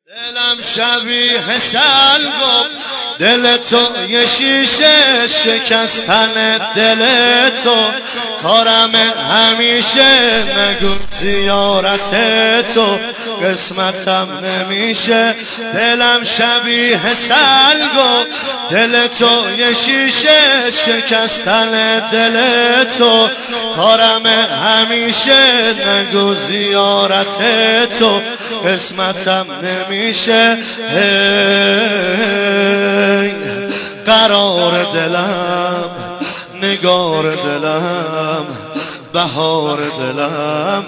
دلم شبیه سل گفت دل تو یه شیشه شکستن دل تو کارم همیشه نگو زیارت تو قسمتم نمیشه. دلم شبیه سل گفت دل تو یه شیشه شکستن دل تو کارم همیشه نگو زیارت تو قسمتم نمیشه. قرار دلم نگار دلم بهار دلم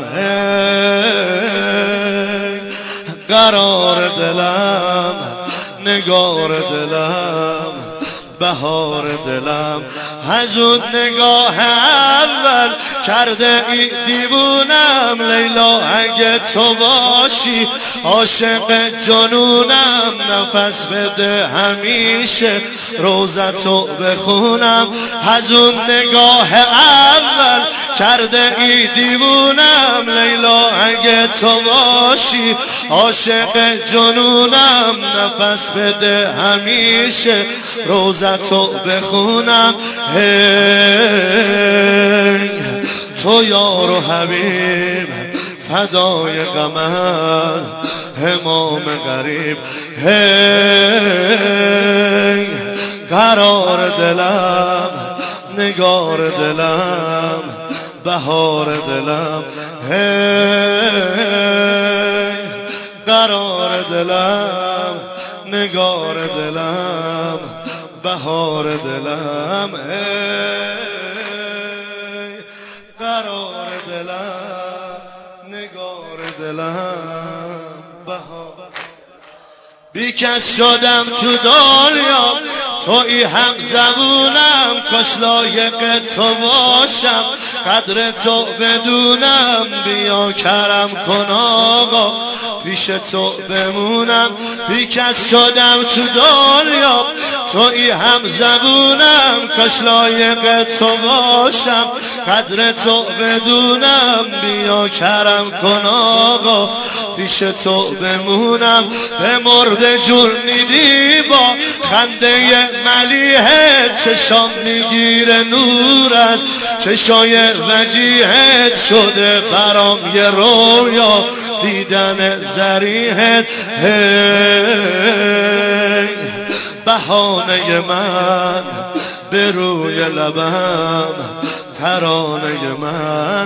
قرار دلم نگار دلم بهار دلم. از اون نگاه اول کرده ای دیوونم لیلا اگه تو باشی عاشق جنونم نفس بده همیشه روزتو بخونم. از اون نگاه اول کرده ای دیوونم لیلا اگه تو باشی عاشق جنونم نفس بده همیشه روزتو بخونم. تو یار و حبیب فدای غمت امام غریب. قرار دلم نگار دلم بهار دلم. قرار دلم نگار دلم بهار دلم. قرار دلم نگار دلم بهار. بی کس شدم تو دنیا تویی هم زبونم کاش لایق تو باشم قدر تو بدونم. بیا کرم کن آقا پیش تو بمونم. بی کس شدم تو دنیا تویی هم زبونم کاش لایق تو باشم قدر تو بدونم. بیا کرم کن آقا پیش تو بمونم. به مرد جون میدی با خنده ملیحت چشام میگیره نور از چشای وجیهت شده برام یه رویا دیدن زریحت. بهانه من به روی لبم ترانه من.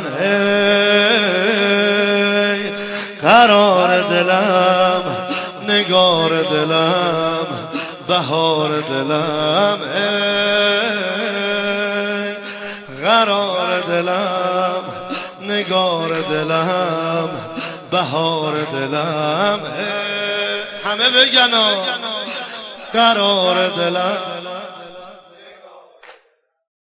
قرار دلم نگار دلم بهار دلم. قرار دلم نگار دلم بهار دلم. همه بگن قرار دلم